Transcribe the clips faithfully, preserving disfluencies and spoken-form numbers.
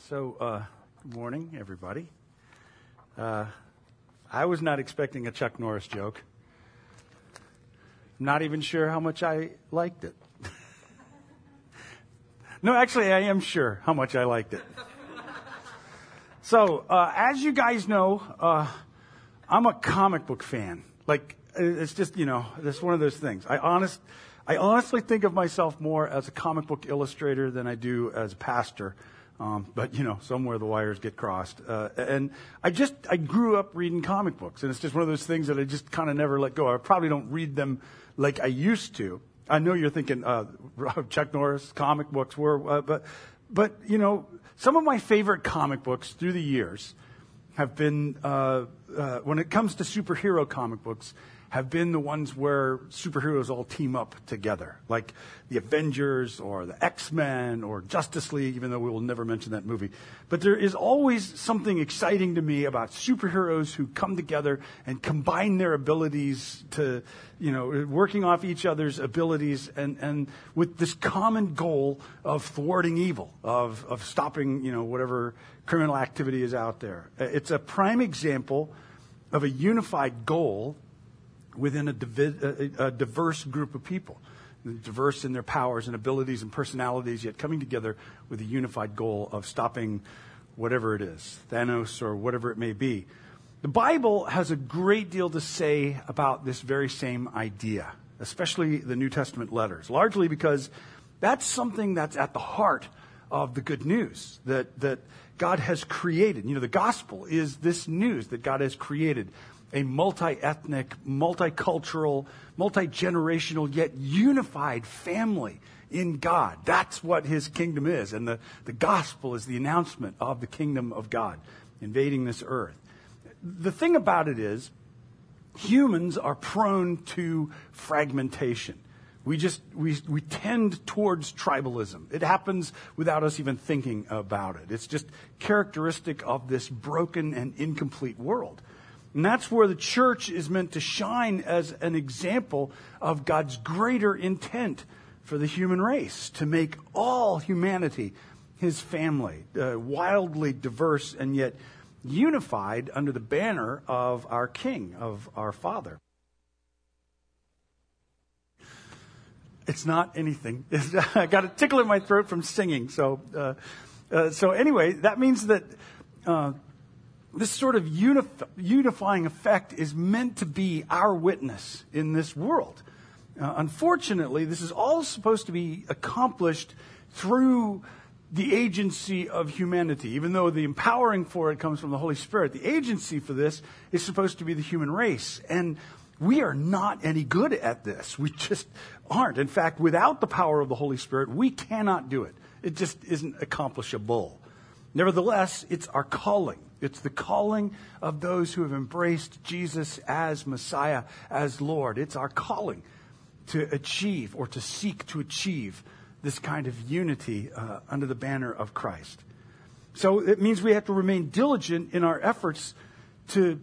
So, uh, good morning, everybody. Uh, I was not expecting a Chuck Norris joke. Not even sure how much I liked it. No, actually, I am sure how much I liked it. So, uh, as you guys know, uh, I'm a comic book fan. Like, it's just, you know, it's one of those things. I honest, I honestly think of myself more as a comic book illustrator than I do as a pastor. Um, but, you know, somewhere the wires get crossed. Uh, and I just, I grew up reading comic books. And it's just one of those things that I just kind of never let go. I probably don't read them like I used to. I know you're thinking, uh, Chuck Norris, comic books were, uh, but, but, you know, some of my favorite comic books through the years have been, uh, uh, when it comes to superhero comic books, have been the ones where superheroes all team up together, like the Avengers or the X-Men or Justice League, even though we will never mention that movie. But there is always something exciting to me about superheroes who come together and combine their abilities to, you know, working off each other's abilities and, and with this common goal of thwarting evil, of, of stopping, you know, whatever criminal activity is out there. It's a prime example of a unified goal within a, divi- a, a diverse group of people, diverse in their powers and abilities and personalities, yet coming together with a unified goal of stopping whatever it is, Thanos or whatever it may be. The Bible has a great deal to say about this very same idea, especially the New Testament letters, largely because that's something that's at the heart of the good news that, that God has created. You know, the gospel is this news that God has created a multi-ethnic, multicultural, multi-generational, yet unified family in God. That's what his kingdom is. And the, the gospel is the announcement of the kingdom of God invading this earth. The thing about it is, humans are prone to fragmentation. We just, we, we tend towards tribalism. It happens without us even thinking about it. It's just characteristic of this broken and incomplete world. And that's where the church is meant to shine as an example of God's greater intent for the human race, to make all humanity his family, uh, wildly diverse and yet unified under the banner of our King, of our Father. It's not anything. I got a tickle in my throat from singing. So, uh, uh, so anyway, that means that uh, this sort of unif- unifying effect is meant to be our witness in this world. Uh, unfortunately, this is all supposed to be accomplished through the agency of humanity. Even though the empowering for it comes from the Holy Spirit, the agency for this is supposed to be the human race. And we are not any good at this. We just aren't. In fact, without the power of the Holy Spirit, we cannot do it. It just isn't accomplishable. Nevertheless, it's our calling. It's the calling of those who have embraced Jesus as Messiah, as Lord. It's our calling to achieve or to seek to achieve this kind of unity uh, under the banner of Christ. So it means we have to remain diligent in our efforts to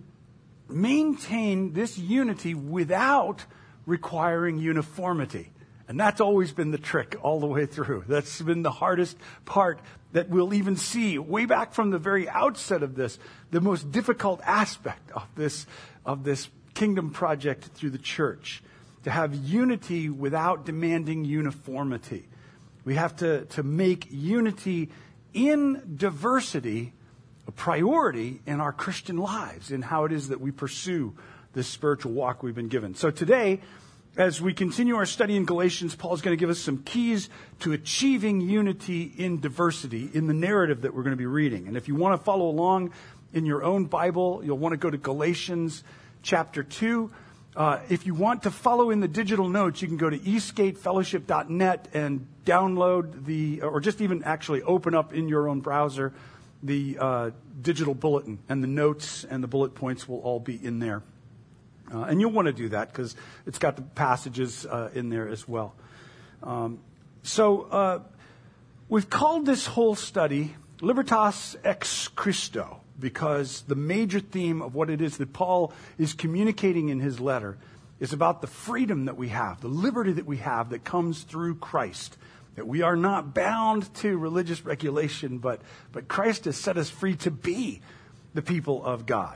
maintain this unity without requiring uniformity. And that's always been the trick all the way through. That's been the hardest part that we'll even see way back from the very outset of this, the most difficult aspect of this, of this kingdom project through the church. To have unity without demanding uniformity. We have to, to make unity in diversity a priority in our Christian lives, in how it is that we pursue this spiritual walk we've been given. So today, as we continue our study in Galatians, Paul's going to give us some keys to achieving unity in diversity in the narrative that we're going to be reading. And if you want to follow along in your own Bible, you'll want to go to Galatians chapter two. Uh, if you want to follow in the digital notes, you can go to eastgate fellowship dot net and download the, or just even actually open up in your own browser the uh, digital bulletin, and the notes and the bullet points will all be in there. Uh, and you'll want to do that because it's got the passages uh, in there as well. Um, so uh, we've called this whole study Libertas ex Christo, because the major theme of what it is that Paul is communicating in his letter is about the freedom that we have, the liberty that we have that comes through Christ that we are not bound to religious regulation, but, but Christ has set us free to be the people of God.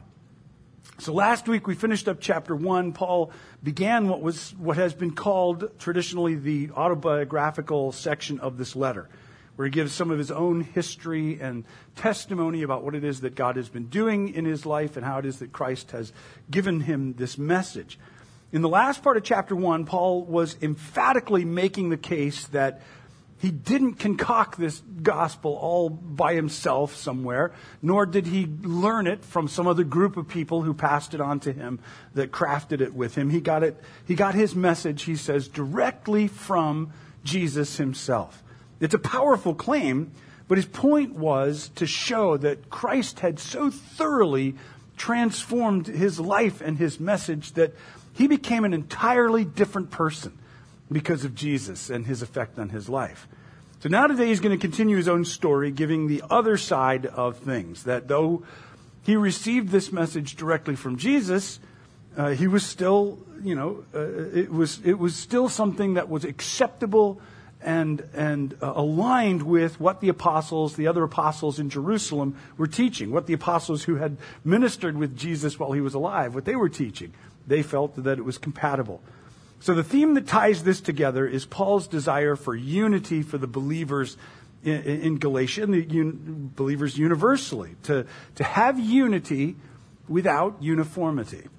So last week we finished up chapter one. Paul began what was what has been called traditionally the autobiographical section of this letter, where he gives some of his own history and testimony about what it is that God has been doing in his life and how it is that Christ has given him this message. In the last part of chapter one, Paul was emphatically making the case that he didn't concoct this gospel all by himself somewhere, nor did he learn it from some other group of people who passed it on to him, that crafted it with him. He got it, he got his message, he says, directly from Jesus himself. It's a powerful claim, but his point was to show that Christ had so thoroughly transformed his life and his message that he became an entirely different person because of Jesus and his effect on his life. So now today he's going to continue his own story, giving the other side of things, that though he received this message directly from Jesus, uh, he was still, you know, uh, it was it was still something that was acceptable and and uh, aligned with what the apostles, the other apostles in Jerusalem were teaching, what the apostles who had ministered with Jesus while he was alive, what they were teaching. They felt that it was compatible. So the theme that ties this together is Paul's desire for unity for the believers in, in Galatia and the un, believers universally, to, to have unity without uniformity.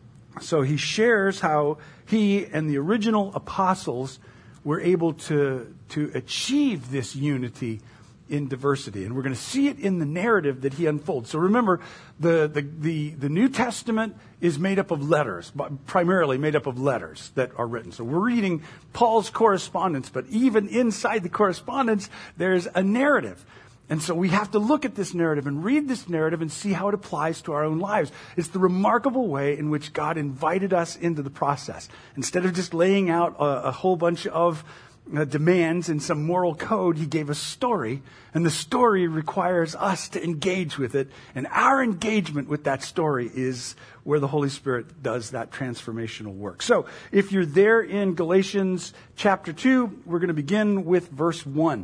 So he shares how he and the original apostles were able to, to achieve this unity in diversity. And we're going to see it in the narrative that he unfolds. So remember, the, the, the, the New Testament is made up of letters, primarily made up of letters that are written. So we're reading Paul's correspondence, but even inside the correspondence, there's a narrative. And so we have to look at this narrative and read this narrative and see how it applies to our own lives. It's the remarkable way in which God invited us into the process. Instead of just laying out a, a whole bunch of Uh, demands in some moral code, he gave a story, and the story requires us to engage with it, and our engagement with that story is where the Holy Spirit does that transformational work. So if you're there in Galatians chapter two, we're going to begin with verse one.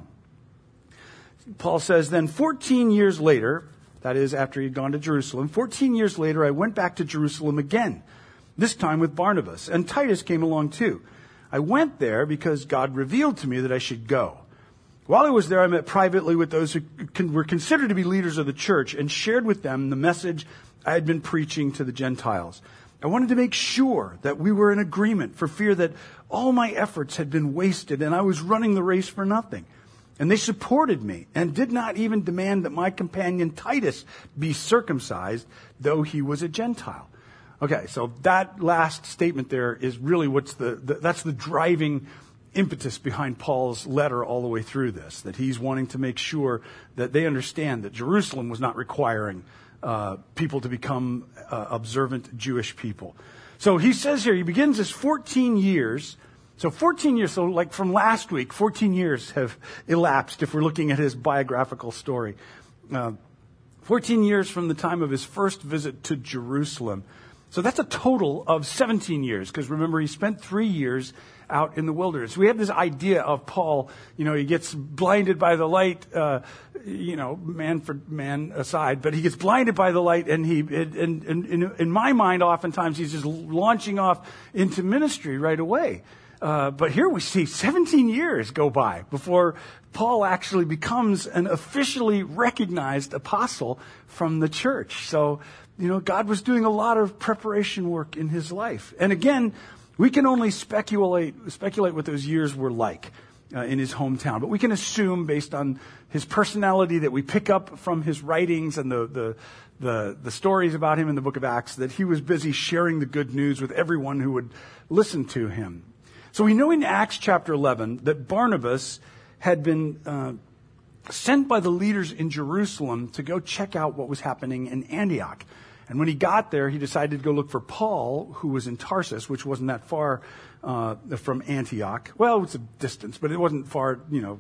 Paul says, "Then fourteen years later," that is after he'd gone to Jerusalem, fourteen years later I went back to Jerusalem again, this time with Barnabas, and Titus came along too. I went there because God revealed to me that I should go. While I was there, I met privately with those who were considered to be leaders of the church and shared with them the message I had been preaching to the Gentiles. I wanted to make sure that we were in agreement, for fear that all my efforts had been wasted and I was running the race for nothing. And they supported me and did not even demand that my companion Titus be circumcised, though he was a Gentile. Okay, so that last statement there is really what's the, the that's the driving impetus behind Paul's letter all the way through this, that he's wanting to make sure that they understand that Jerusalem was not requiring uh, people to become uh, observant Jewish people. So he says here, he begins this fourteen years. So fourteen years, so like from last week, fourteen years have elapsed if we're looking at his biographical story. Uh, fourteen years from the time of his first visit to Jerusalem. So that's a total of seventeen years, because remember, he spent three years out in the wilderness. We have this idea of Paul, you know, he gets blinded by the light, uh, you know, man for man aside, but he gets blinded by the light, and he, and, and, and in my mind, oftentimes he's just launching off into ministry right away. Uh, but here we see seventeen years go by before Paul actually becomes an officially recognized apostle from the church. So, you know, God was doing a lot of preparation work in his life. And again, we can only speculate speculate what those years were like uh, in his hometown. But we can assume, based on his personality that we pick up from his writings and the, the, the, the stories about him in the book of Acts, that he was busy sharing the good news with everyone who would listen to him. So we know in Acts chapter eleven that Barnabas had been uh, sent by the leaders in Jerusalem to go check out what was happening in Antioch. And when he got there, he decided to go look for Paul, who was in Tarsus, which wasn't that far uh, from Antioch. Well, it's a distance, but it wasn't far, you know,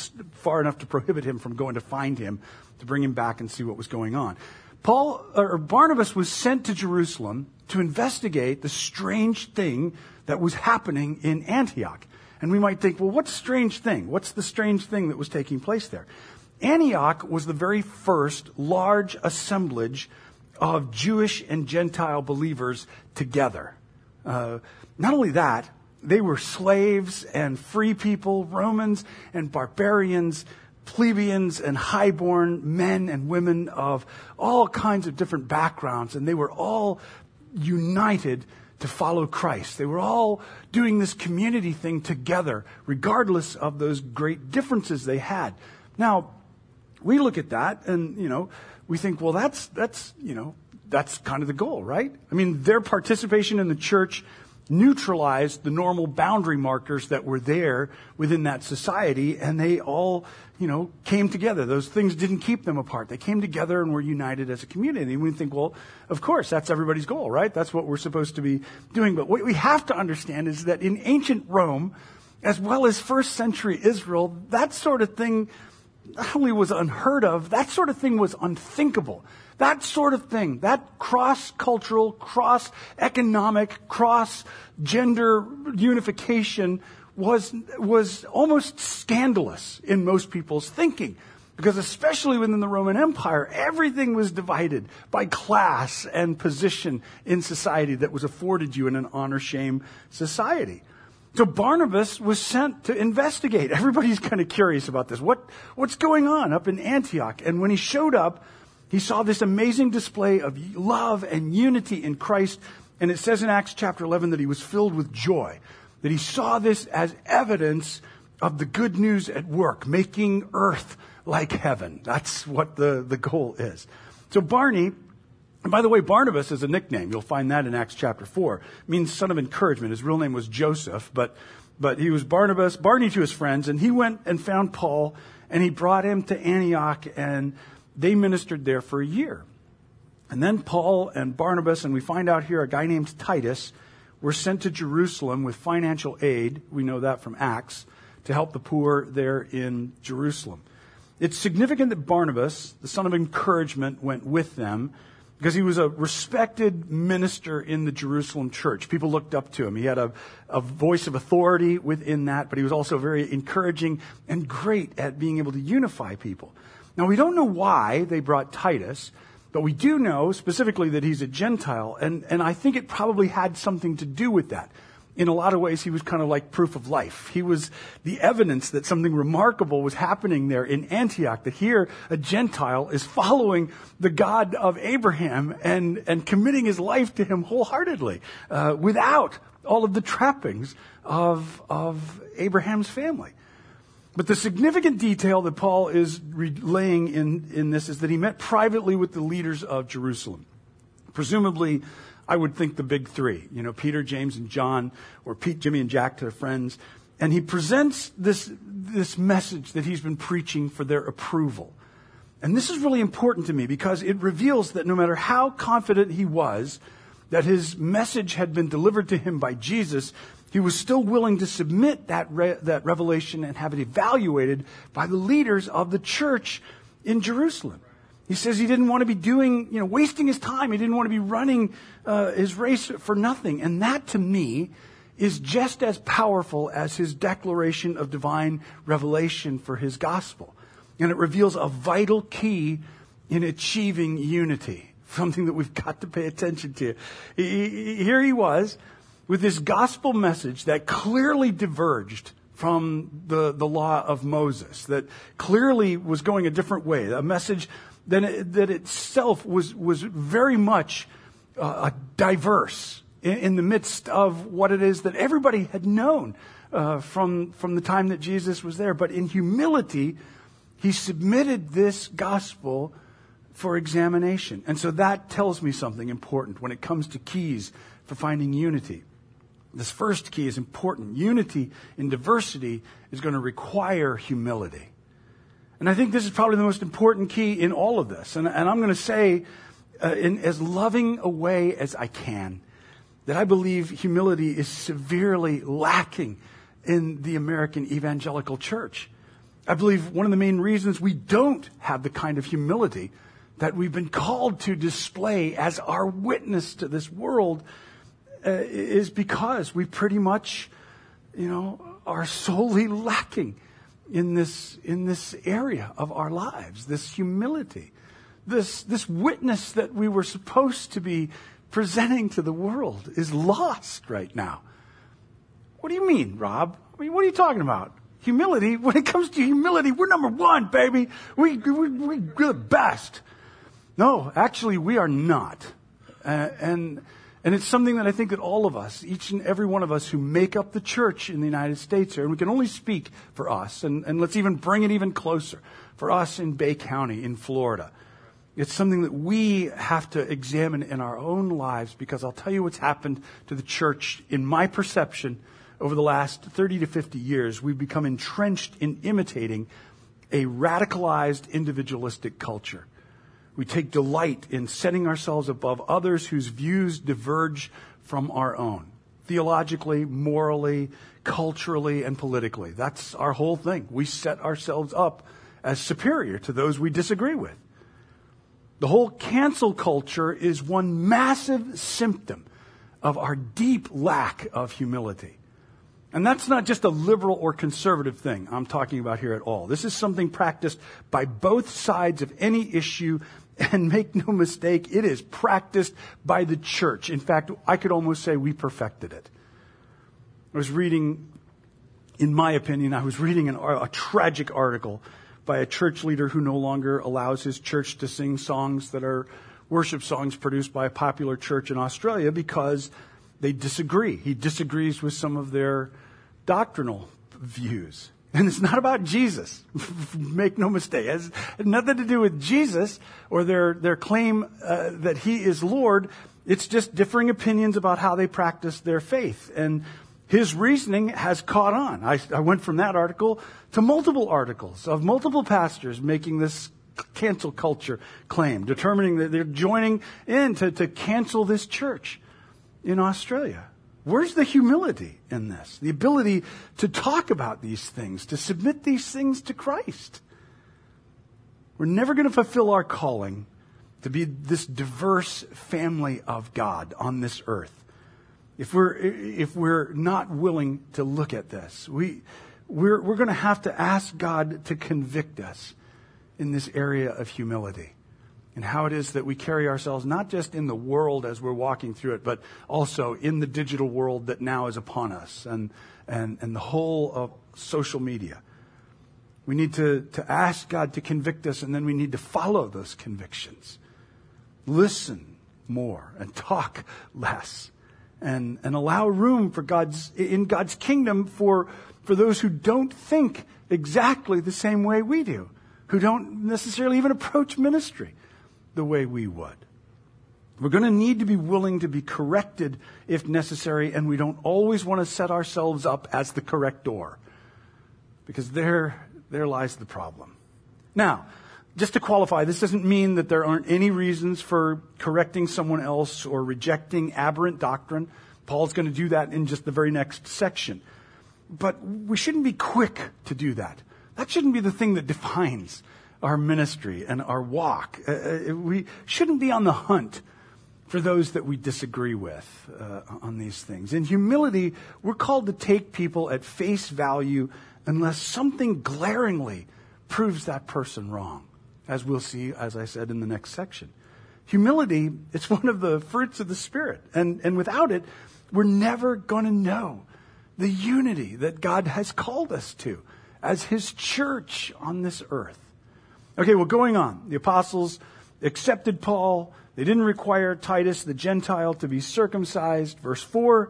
far enough to prohibit him from going to find him, to bring him back and see what was going on. Paul or Barnabas was sent to Jerusalem to investigate the strange thing that was happening in Antioch. And we might think, well, what's strange thing? What's the strange thing that was taking place there? Antioch was the very first large assemblage of Jewish and Gentile believers together. Uh, not only that, they were slaves and free people, Romans and barbarians, plebeians and highborn men and women of all kinds of different backgrounds, and they were all united to follow Christ. They were all doing this community thing together, regardless of those great differences they had. Now, we look at that and, you know, we think, well, that's, that's, you know, that's kind of the goal, right? I mean, their participation in the church neutralized the normal boundary markers that were there within that society, and they all, you know, came together. Those things didn't keep them apart. They came together and were united as a community. And we think, well, of course, that's everybody's goal, right? That's what we're supposed to be doing. But what we have to understand is that in ancient Rome, as well as first century Israel, that sort of thing not only was unheard of, that sort of thing was unthinkable. That sort of thing, that cross-cultural, cross-economic, cross-gender unification was, was almost scandalous in most people's thinking. Because especially within the Roman Empire, everything was divided by class and position in society that was afforded you in an honor-shame society. So Barnabas was sent to investigate. Everybody's kind of curious about this. What, what's going on up in Antioch? And when he showed up, he saw this amazing display of love and unity in Christ. And it says in Acts chapter eleven that he was filled with joy, that he saw this as evidence of the good news at work, making earth like heaven. That's what the, the goal is. So Barney, and by the way, Barnabas is a nickname. You'll find that in Acts chapter four. It means son of encouragement. His real name was Joseph, but, but he was Barnabas, Barney to his friends, and he went and found Paul, and he brought him to Antioch, and they ministered there for a year. And then Paul and Barnabas, and we find out here a guy named Titus, were sent to Jerusalem with financial aid. We know that from Acts, to help the poor there in Jerusalem. It's significant that Barnabas, the son of encouragement, went with them because he was a respected minister in the Jerusalem church. People looked up to him. He had a, a voice of authority within that, but he was also very encouraging and great at being able to unify people. Now, we don't know why they brought Titus, but we do know specifically that he's a Gentile, and, and I think it probably had something to do with that. In a lot of ways, he was kind of like proof of life. He was the evidence that something remarkable was happening there in Antioch, that here a Gentile is following the God of Abraham and, and committing his life to him wholeheartedly, uh, without all of the trappings of, of Abraham's family. But the significant detail that Paul is relaying in, in this is that he met privately with the leaders of Jerusalem. Presumably, I would think the big three, you know, Peter, James, and John, or Pete, Jimmy, and Jack to their friends. And he presents this, this message that he's been preaching for their approval. And this is really important to me because it reveals that no matter how confident he was that his message had been delivered to him by Jesus, he was still willing to submit that re- that revelation and have it evaluated by the leaders of the church in Jerusalem. He says he didn't want to be doing, you know, wasting his time. He didn't want to be running uh, his race for nothing. And that, to me, is just as powerful as his declaration of divine revelation for his gospel. And it reveals a vital key in achieving unity, something that we've got to pay attention to. He, he, here he was, with this gospel message that clearly diverged from the, the law of Moses, that clearly was going a different way, a message that, it, that itself was, was very much uh, diverse in, in the midst of what it is that everybody had known uh, from, from the time that Jesus was there. But in humility, he submitted this gospel for examination. And so that tells me something important when it comes to keys for finding unity. This first key is important. Unity in diversity is going to require humility. And I think this is probably the most important key in all of this. And, and I'm going to say, uh, in as loving a way as I can, that I believe humility is severely lacking in the American evangelical church. I believe one of the main reasons we don't have the kind of humility that we've been called to display as our witness to this world Uh, is because we pretty much, you know, are solely lacking in this, in this area of our lives, this humility, this, this witness that we were supposed to be presenting to the world is lost right now. What do you mean, Rob? I mean, what are you talking about? Humility? When it comes to humility, we're number one, baby. We, we, we, we're the best. No, actually, we are not. Uh, and, and it's something that I think that all of us, each and every one of us who make up the church in the United States here, and we can only speak for us, and, and let's even bring it even closer, for us in Bay County, in Florida. It's something that we have to examine in our own lives, because I'll tell you what's happened to the church in my perception over the last thirty to fifty years. We've become entrenched in imitating a radicalized individualistic culture. We take delight in setting ourselves above others whose views diverge from our own, theologically, morally, culturally, and politically. That's our whole thing. We set ourselves up as superior to those we disagree with. The whole cancel culture is one massive symptom of our deep lack of humility. And that's not just a liberal or conservative thing I'm talking about here at all. This is something practiced by both sides of any issue, and make no mistake, it is practiced by the church. In fact, I could almost say we perfected it. I was reading, in my opinion, I was reading an, a tragic article by a church leader who no longer allows his church to sing songs that are worship songs produced by a popular church in Australia because they disagree. He disagrees with some of their doctrinal views. And it's not about Jesus. Make no mistake. It has nothing to do with Jesus or their, their claim uh, that he is Lord. It's just differing opinions about how they practice their faith. And his reasoning has caught on. I, I went from that article to multiple articles of multiple pastors making this cancel culture claim, determining that they're joining in to, to cancel this church in Australia. Where's the humility in this? The ability to talk about these things, to submit these things to Christ. We're never going to fulfill our calling to be this diverse family of God on this earth if we're if we're not willing to look at this. We we're we're going to have to ask God to convict us in this area of humility, and how it is that we carry ourselves not just in the world as we're walking through it, but also in the digital world that now is upon us, and and, and the whole of social media. We need to, to ask God to convict us, and then we need to follow those convictions. Listen more and talk less, and, and allow room for God's in God's kingdom for, for those who don't think exactly the same way we do, who don't necessarily even approach ministry the way we would. We're going to need to be willing to be corrected if necessary, and we don't always want to set ourselves up as the corrector, because there, there lies the problem. Now, just to qualify, this doesn't mean that there aren't any reasons for correcting someone else or rejecting aberrant doctrine. Paul's going to do that in just the very next section. But we shouldn't be quick to do that. That shouldn't be the thing that defines our ministry and our walk. Uh, we shouldn't be on the hunt for those that we disagree with uh, on these things. In humility, we're called to take people at face value unless something glaringly proves that person wrong, as we'll see, as I said, in the next section. Humility, it's one of the fruits of the Spirit. And, and without it, we're never going to know the unity that God has called us to as his church on this earth. Okay, well, going on. The apostles accepted Paul. They didn't require Titus, the Gentile, to be circumcised. Verse four,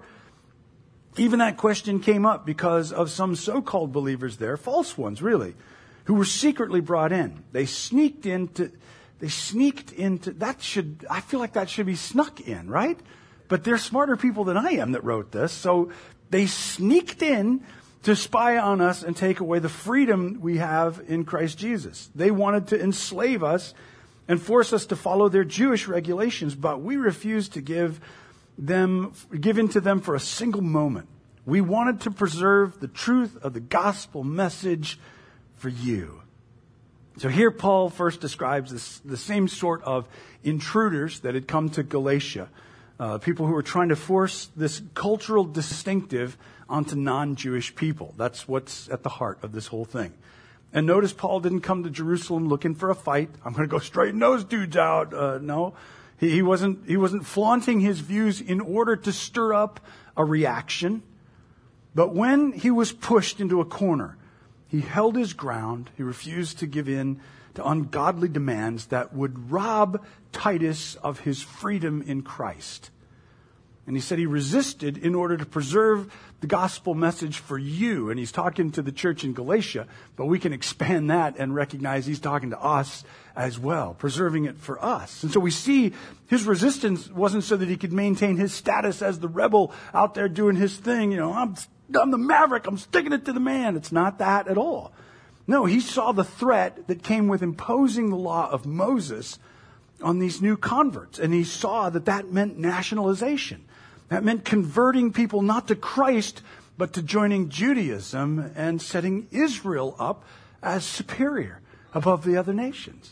even that question came up because of some so-called believers there, false ones really, who were secretly brought in. They sneaked into, they sneaked into, that should, I feel like that should be snuck in, right? But they're smarter people than I am that wrote this, so they sneaked in to spy on us and take away the freedom we have in Christ Jesus. They wanted to enslave us and force us to follow their Jewish regulations, but we refused to give them, give in to them for a single moment. We wanted to preserve the truth of the gospel message for you. So here Paul first describes this, the same sort of intruders that had come to Galatia, uh, people who were trying to force this cultural distinctive onto non-Jewish people. That's what's at the heart of this whole thing. And notice Paul didn't come to Jerusalem looking for a fight. I'm going to go straighten those dudes out. Uh, no, he, he wasn't. He wasn't flaunting his views in order to stir up a reaction. But when he was pushed into a corner, he held his ground. He refused to give in to ungodly demands that would rob Titus of his freedom in Christ. And he said he resisted in order to preserve the gospel message for you. And he's talking to the church in Galatia, but we can expand that and recognize he's talking to us as well, preserving it for us. And so we see his resistance wasn't so that he could maintain his status as the rebel out there doing his thing. You know, I'm, I'm the maverick. I'm sticking it to the man. It's not that at all. No, he saw the threat that came with imposing the law of Moses on these new converts. And he saw that that meant nationalization. That meant converting people not to Christ, but to joining Judaism and setting Israel up as superior above the other nations.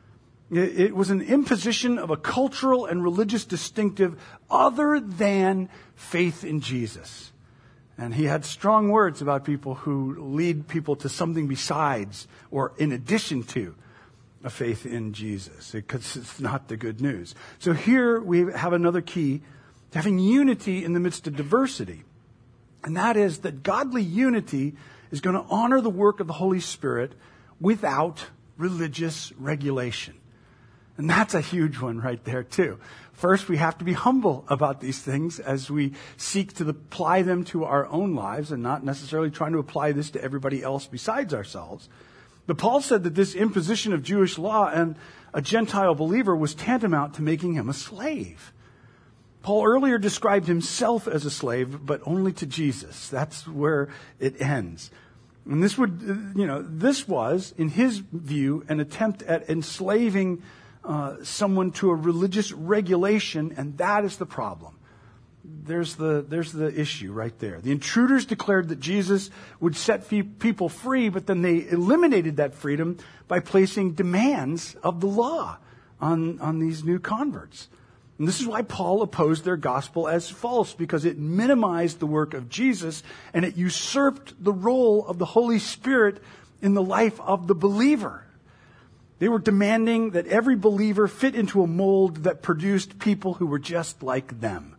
It was an imposition of a cultural and religious distinctive other than faith in Jesus. And he had strong words about people who lead people to something besides or in addition to a faith in Jesus, because it's not the good news. So here we have another key to having unity in the midst of diversity. And that is that godly unity is going to honor the work of the Holy Spirit without religious regulation. And that's a huge one right there too. First, we have to be humble about these things as we seek to apply them to our own lives and not necessarily trying to apply this to everybody else besides ourselves. But Paul said that this imposition of Jewish law and a Gentile believer was tantamount to making him a slave. Paul earlier described himself as a slave, but only to Jesus. That's where it ends. And this would, you know, this was, in his view, an attempt at enslaving uh, someone to a religious regulation, and that is the problem. There's the, there's the issue right there. The intruders declared that Jesus would set fe- people free, but then they eliminated that freedom by placing demands of the law on, on these new converts. And this is why Paul opposed their gospel as false, because it minimized the work of Jesus and it usurped the role of the Holy Spirit in the life of the believer. They were demanding that every believer fit into a mold that produced people who were just like them.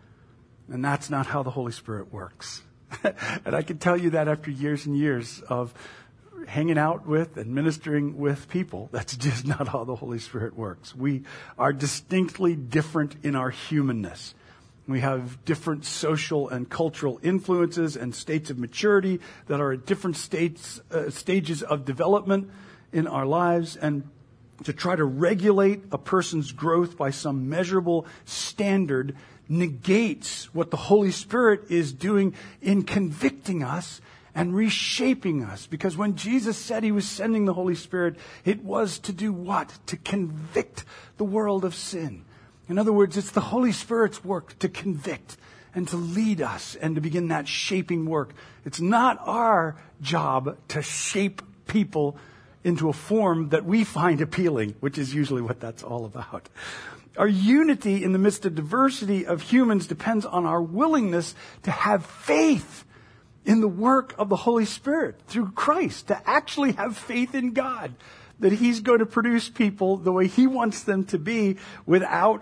And that's not how the Holy Spirit works. And I can tell you that after years and years of hanging out with and ministering with people. That's just not how the Holy Spirit works. We are distinctly different in our humanness. We have different social and cultural influences and states of maturity that are at different states, uh, stages of development in our lives. And to try to regulate a person's growth by some measurable standard negates what the Holy Spirit is doing in convicting us and reshaping us. Because when Jesus said he was sending the Holy Spirit, it was to do what? To convict the world of sin. In other words, it's the Holy Spirit's work to convict and to lead us and to begin that shaping work. It's not our job to shape people into a form that we find appealing, which is usually what that's all about. Our unity in the midst of diversity of humans depends on our willingness to have faith in the work of the Holy Spirit through Christ, to actually have faith in God, that he's going to produce people the way he wants them to be without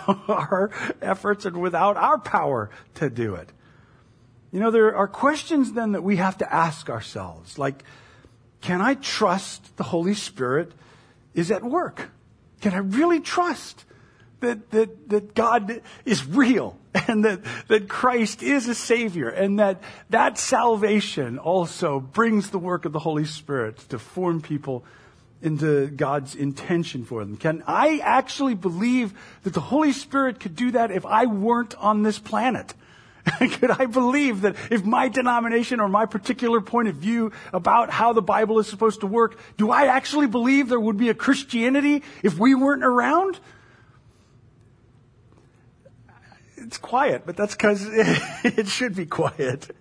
our efforts and without our power to do it. You know, there are questions then that we have to ask ourselves, like, can I trust the Holy Spirit is at work? Can I really trust that, that, that God is real and that, that Christ is a Savior and that that salvation also brings the work of the Holy Spirit to form people into God's intention for them? Can I actually believe that the Holy Spirit could do that if I weren't on this planet? Could I believe that if my denomination or my particular point of view about how the Bible is supposed to work, do I actually believe there would be a Christianity if we weren't around? It's quiet, but that's because it should be quiet.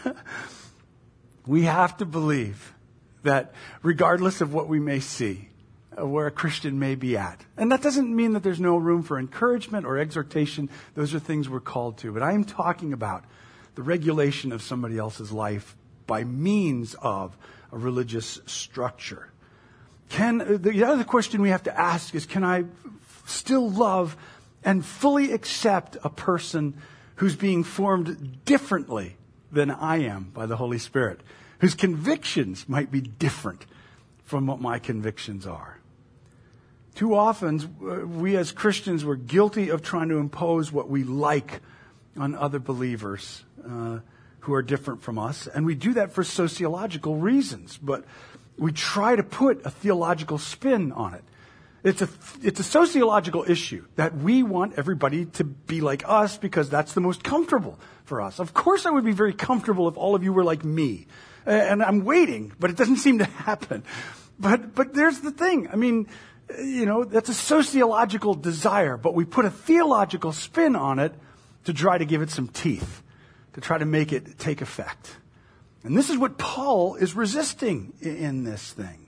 We have to believe that regardless of what we may see, where a Christian may be at. And that doesn't mean that there's no room for encouragement or exhortation. Those are things we're called to. But I am talking about the regulation of somebody else's life by means of a religious structure. Can, the other question we have to ask is, can I still love and fully accept a person who's being formed differently than I am by the Holy Spirit, whose convictions might be different from what my convictions are? Too often, we as Christians, we're guilty of trying to impose what we like on other believers uh, who are different from us. And we do that for sociological reasons, but we try to put a theological spin on it. It's a, it's a sociological issue that we want everybody to be like us because that's the most comfortable for us. Of course I would be very comfortable if all of you were like me. And I'm waiting, but it doesn't seem to happen. But, but there's the thing. I mean, you know, that's a sociological desire, but we put a theological spin on it to try to give it some teeth, to try to make it take effect. And this is what Paul is resisting in this thing.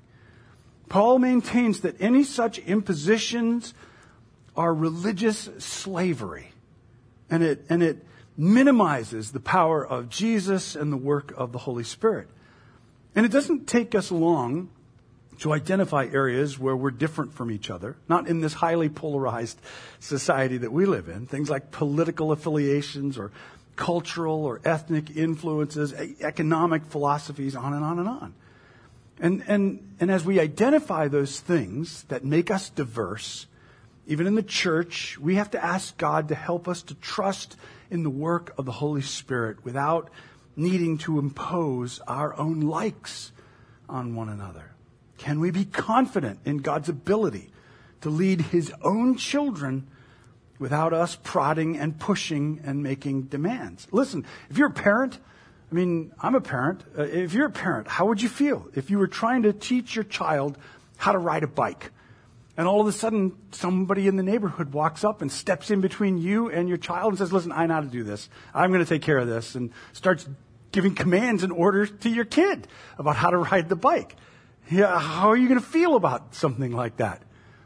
Paul maintains that any such impositions are religious slavery, and it, and it minimizes the power of Jesus and the work of the Holy Spirit. And it doesn't take us long to identify areas where we're different from each other, not in this highly polarized society that we live in. Things like political affiliations or cultural or ethnic influences, economic philosophies, on and on and on. And, and, and as we identify those things that make us diverse, even in the church, we have to ask God to help us to trust in the work of the Holy Spirit without needing to impose our own likes on one another. Can we be confident in God's ability to lead His own children without us prodding and pushing and making demands? Listen, if you're a parent, I mean, I'm a parent. Uh, if you're a parent, how would you feel if you were trying to teach your child how to ride a bike, and all of a sudden somebody in the neighborhood walks up and steps in between you and your child and says, listen, I know how to do this. I'm going to take care of this, and starts giving commands and orders to your kid about how to ride the bike? Yeah, how are you going to feel about something like that?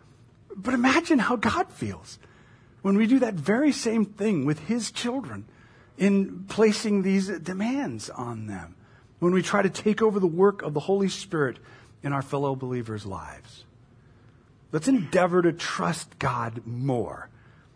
But imagine how God feels when we do that very same thing with His children in placing these demands on them, when we try to take over the work of the Holy Spirit in our fellow believers' lives. Let's endeavor to trust God more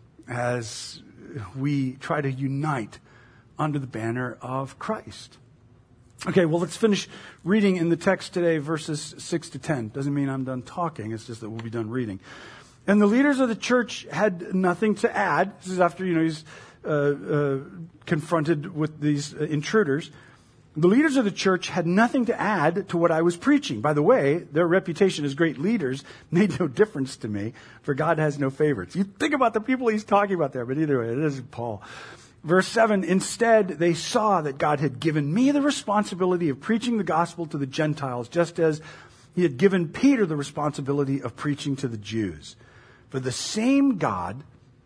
as we try to unite under the banner of Christ. Okay, well, let's finish reading in the text today, verses six to ten. Doesn't mean I'm done talking, it's just that we'll be done reading. And the leaders of the church had nothing to add. This is after, you know, he's uh, uh, confronted with these uh, intruders. The leaders of the church had nothing to add to what I was preaching. By the way, their reputation as great leaders made no difference to me, for God has no favorites. You think about the people he's talking about there, but either way, it is Paul. Verse seven, instead, they saw that God had given me the responsibility of preaching the gospel to the Gentiles, just as He had given Peter the responsibility of preaching to the Jews. For the same God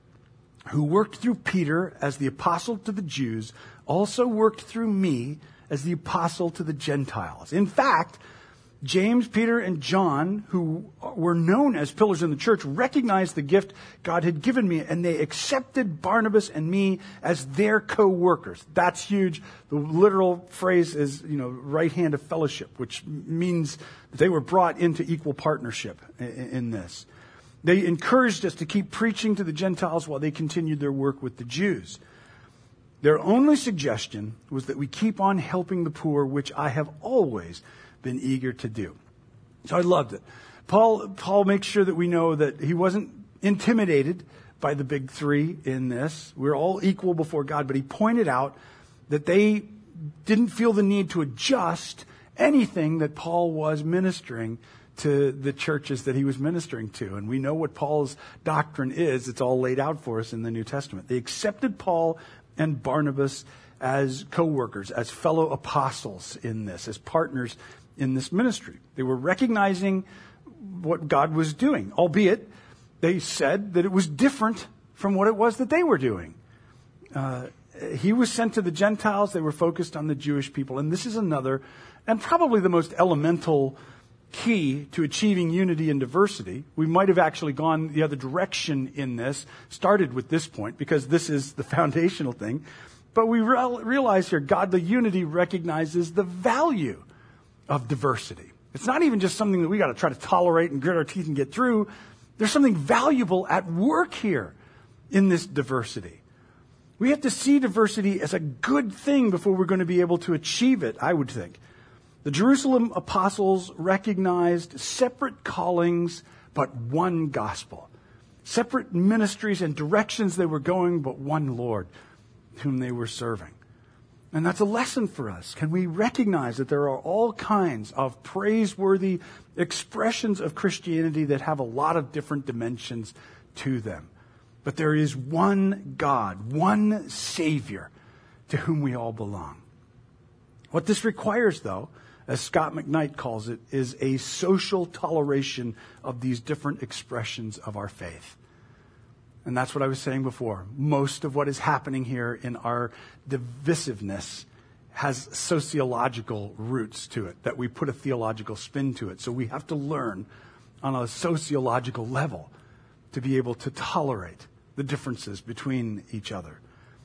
who worked through Peter as the apostle to the Jews also worked through me as the apostle to the Gentiles. In fact, James, Peter, and John, who were known as pillars in the church, recognized the gift God had given me, and they accepted Barnabas and me as their co-workers. That's huge. The literal phrase is, you know, right hand of fellowship, which means that they were brought into equal partnership in this. They encouraged us to keep preaching to the Gentiles while they continued their work with the Jews. Their only suggestion was that we keep on helping the poor, which I have always been eager to do. So I loved it. Paul, Paul makes sure that we know that he wasn't intimidated by the big three in this. We're all equal before God, but he pointed out that they didn't feel the need to adjust anything that Paul was ministering to the churches that he was ministering to. And we know what Paul's doctrine is. It's all laid out for us in the New Testament. They accepted Paul and Barnabas as co-workers, as fellow apostles in this, as partners in this ministry. They were recognizing what God was doing, albeit they said that it was different from what it was that they were doing. Uh, he was sent to the Gentiles. They were focused on the Jewish people. And this is another, and probably the most elemental key to achieving unity and diversity. We might have actually gone the other direction in this, started with this point, because this is the foundational thing. But we re- realize here, godly unity recognizes the value of diversity. It's not even just something that we got to try to tolerate and grit our teeth and get through. There's something valuable at work here in this diversity. We have to see diversity as a good thing before we're going to be able to achieve it, I would think. The Jerusalem apostles recognized separate callings, but one gospel. Separate ministries and directions they were going, but one Lord whom they were serving. And that's a lesson for us. Can we recognize that there are all kinds of praiseworthy expressions of Christianity that have a lot of different dimensions to them? But there is one God, one Savior to whom we all belong. What this requires, though, as Scott McKnight calls it, is a social toleration of these different expressions of our faith. And that's what I was saying before. Most of what is happening here in our divisiveness has sociological roots to it, that we put a theological spin to it. So we have to learn on a sociological level to be able to tolerate the differences between each other.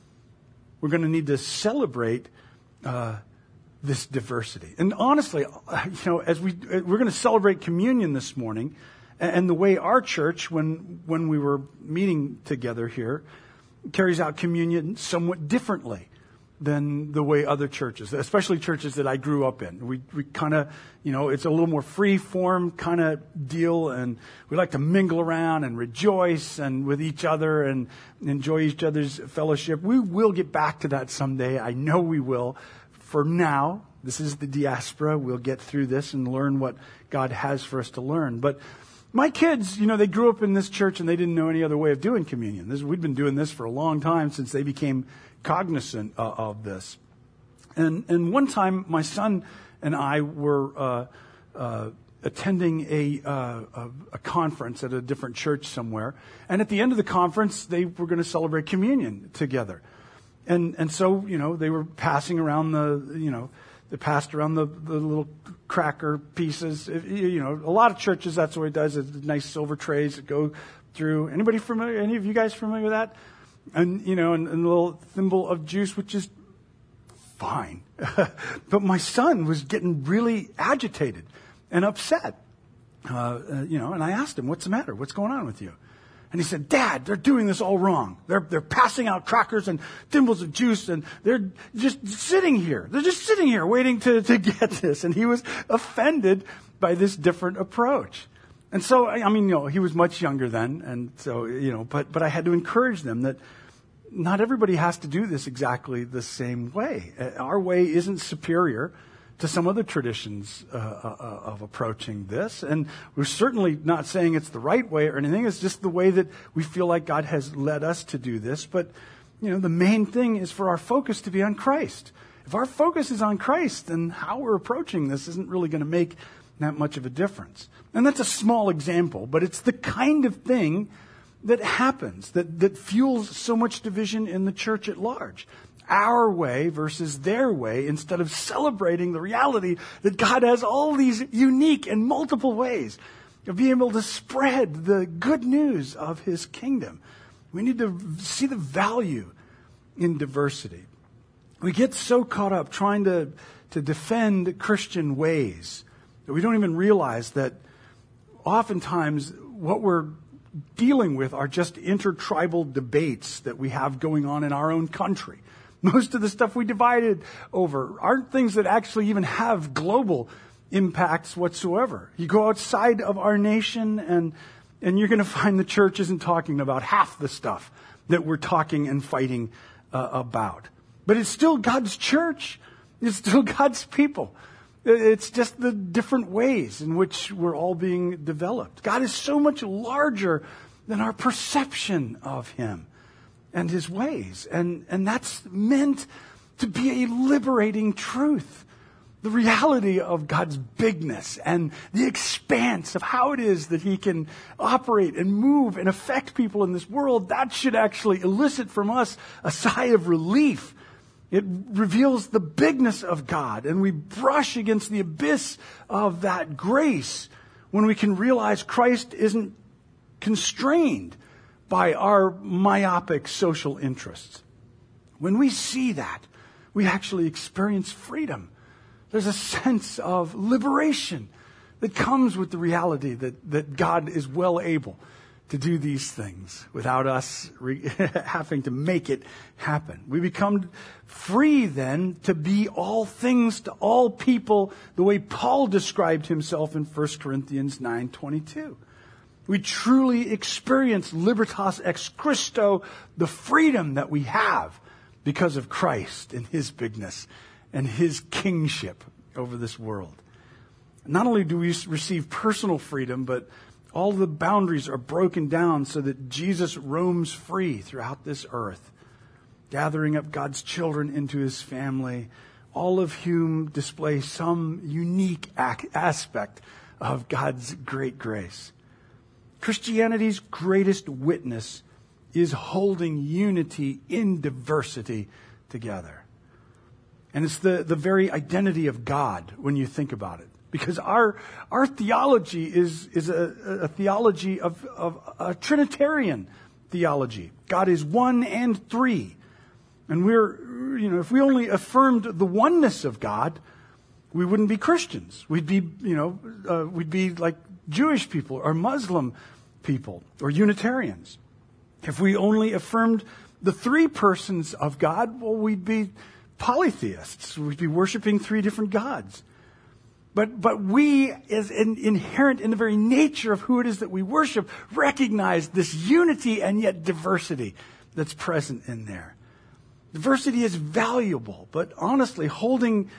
We're going to need to celebrate uh, this diversity. And honestly, you know, as we we're going to celebrate communion this morning, and the way our church, when when we were meeting together here, carries out communion somewhat differently than the way other churches, especially churches that I grew up in. We we kind of, you know, it's a little more free form kind of deal, and we like to mingle around and rejoice and with each other and enjoy each other's fellowship. We will get back to that someday. I know we will. For now, this is the diaspora. We'll get through this and learn what God has for us to learn. But my kids, you know, they grew up in this church and they didn't know any other way of doing communion. This, we've been doing this for a long time since they became cognizant uh, of this. And and one time, my son and I were uh, uh, attending a, uh, a a conference at a different church somewhere. And at the end of the conference, they were going to celebrate communion together. And and so, you know, they were passing around the, you know, they passed around the, the little cracker pieces. You know, a lot of churches, that's what it does. It's nice silver trays that go through. Anybody familiar? Any of you guys familiar with that? And, you know, and, and a little thimble of juice, which is fine. But my son was getting really agitated and upset. Uh, uh, you know, and I asked him, what's the matter? What's going on with you? And he said, Dad, they're doing this all wrong. They're they're passing out crackers and thimbles of juice, and they're just sitting here. They're just sitting here waiting to, to get this. And he was offended by this different approach. And so, I mean, you know, he was much younger then. And so, you know, but, but I had to encourage them that not everybody has to do this exactly the same way. Our way isn't superior to some other traditions uh, uh, of approaching this. And we're certainly not saying it's the right way or anything. It's just the way that we feel like God has led us to do this. But, you know, the main thing is for our focus to be on Christ. If our focus is on Christ, then how we're approaching this isn't really going to make that much of a difference. And that's a small example, but it's the kind of thing that happens, that, that fuels so much division in the church at large. Our way versus their way, instead of celebrating the reality that God has all these unique and multiple ways of being able to spread the good news of His kingdom. We need to see the value in diversity. We get so caught up trying to, to defend Christian ways that we don't even realize that oftentimes what we're dealing with are just intertribal debates that we have going on in our own country. Most of the stuff we divided over aren't things that actually even have global impacts whatsoever. You go outside of our nation and and you're going to find the church isn't talking about half the stuff that we're talking and fighting uh, about. But it's still God's church. It's still God's people. It's just the different ways in which we're all being developed. God is so much larger than our perception of Him and His ways. And, and that's meant to be a liberating truth. The reality of God's bigness and the expanse of how it is that He can operate and move and affect people in this world, that should actually elicit from us a sigh of relief. It reveals the bigness of God, and we brush against the abyss of that grace when we can realize Christ isn't constrained by our myopic social interests. When we see that, we actually experience freedom. There's a sense of liberation that comes with the reality that, that God is well able to do these things without us re- having to make it happen. We become free then to be all things to all people, the way Paul described himself in First Corinthians nine twenty-two. We truly experience libertas ex Christo, the freedom that we have because of Christ and his bigness and his kingship over this world. Not only do we receive personal freedom, but all the boundaries are broken down so that Jesus roams free throughout this earth, gathering up God's children into his family, all of whom display some unique ac- aspect of God's great grace. Christianity's greatest witness is holding unity in diversity together. And it's the, the very identity of God when you think about it. Because our our theology is is a, a theology of, of a Trinitarian theology. God is one and three. And we're, you know, if we only affirmed the oneness of God, we wouldn't be Christians. We'd be, you know, uh, we'd be like Jewish people or Muslim people or Unitarians. If we only affirmed the three persons of God, well, we'd be polytheists. We'd be worshiping three different gods. But but we, as in, inherent in the very nature of who it is that we worship, recognize this unity and yet diversity that's present in there. Diversity is valuable, but honestly, holding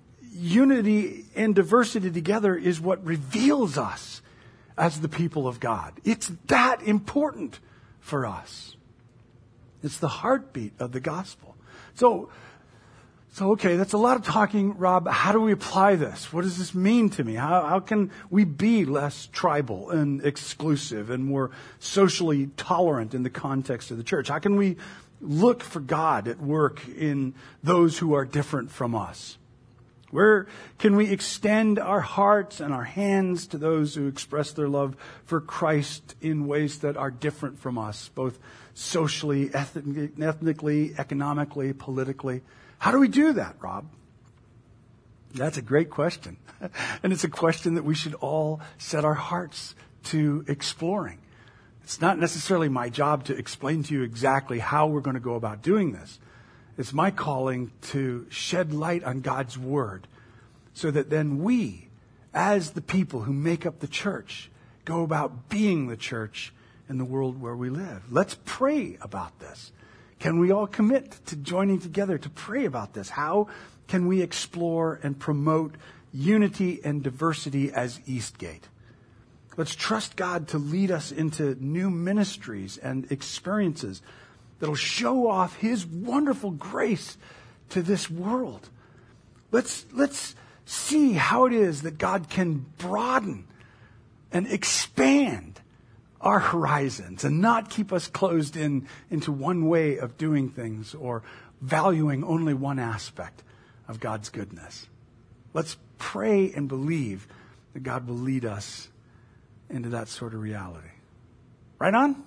unity and diversity together is what reveals us as the people of God. It's that important for us. It's the heartbeat of the gospel. So, So, okay, that's a lot of talking, Rob. How do we apply this? What does this mean to me? How, how can we be less tribal and exclusive and more socially tolerant in the context of the church? How can we look for God at work in those who are different from us? Where can we extend our hearts and our hands to those who express their love for Christ in ways that are different from us, both socially, ethnically, economically, politically? How do we do that, Rob? That's a great question. And it's a question that we should all set our hearts to exploring. It's not necessarily my job to explain to you exactly how we're going to go about doing this. It's my calling to shed light on God's word so that then we, as the people who make up the church, go about being the church in the world where we live. Let's pray about this. Can we all commit to joining together to pray about this? How can we explore and promote unity and diversity as Eastgate? Let's trust God to lead us into new ministries and experiences that'll show off his wonderful grace to this world. Let's, let's see how it is that God can broaden and expand our horizons and not keep us closed in into one way of doing things or valuing only one aspect of God's goodness. Let's pray and believe that God will lead us into that sort of reality. Right on?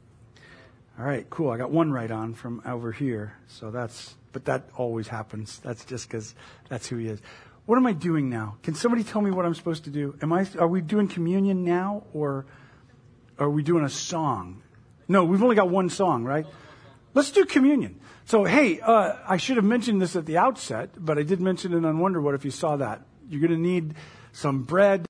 All right, cool. I got one right on from over here. So that's, but that always happens. That's just because that's who he is. What am I doing now? Can somebody tell me what I'm supposed to do? Am I, are we doing communion now or are we doing a song? No, we've only got one song, right? Let's do communion. So, hey, uh, I should have mentioned this at the outset, but I did mention it on Wonder What if you saw that. You're going to need some bread.